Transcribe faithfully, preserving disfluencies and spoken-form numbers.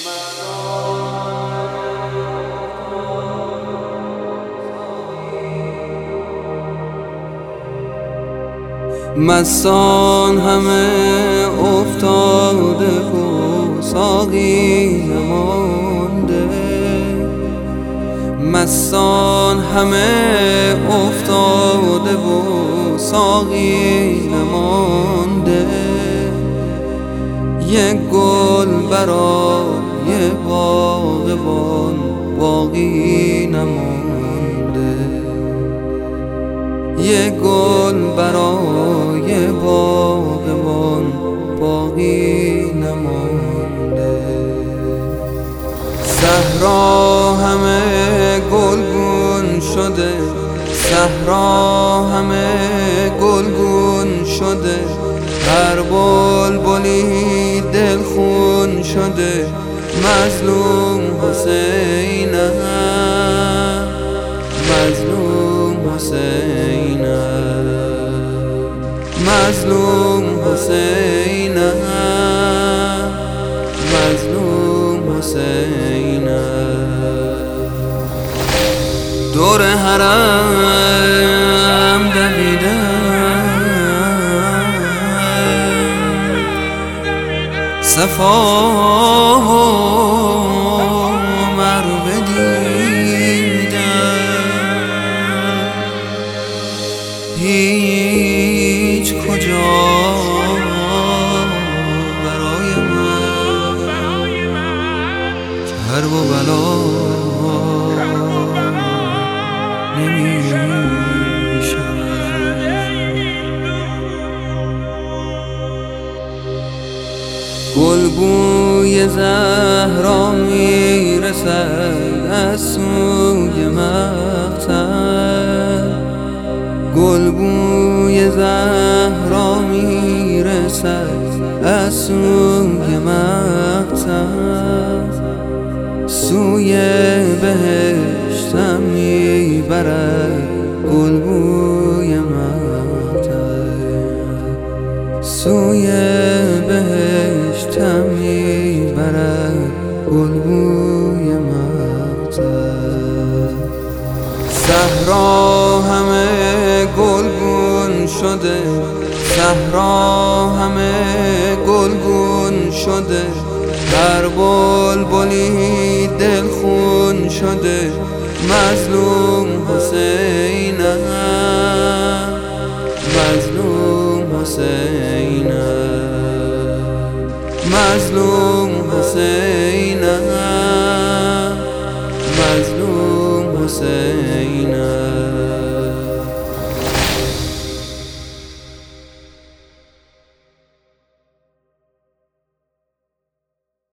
مستان همه افتاده و ساقی نمانده، مستان همه افتاده و ساقی نمانده، یک گل برای باغبان باقی نمانده، یک گل برای باغبان باقی نمانده. صحرا همه گلگون شده، صحرا همه گلگون شده، هر بلبلی دلخون شده، مظلوم حسینم، مظلوم حسینم، مظلوم حسینم، مظلوم حسینم. دور حرم دویدم، صفا مروه دیدم، هیچ کجا برای من کرب و بلا نمیشه. گلبوی زهرا میرسد از سوی مقتل، گلبوی زهرا میرسد از سوی مقتل، سوی بهشتم میبرد گلبوی مقتل، سوی بهشتم میبرد گلبوی مقتل. صحرا همه گلگون شده، صحرا همه گلگون شده، هر بلبلی دلخون شده، مظلوم حسینم، مظلوم حسینم، مظلوم حسینم، مظلوم حسینم.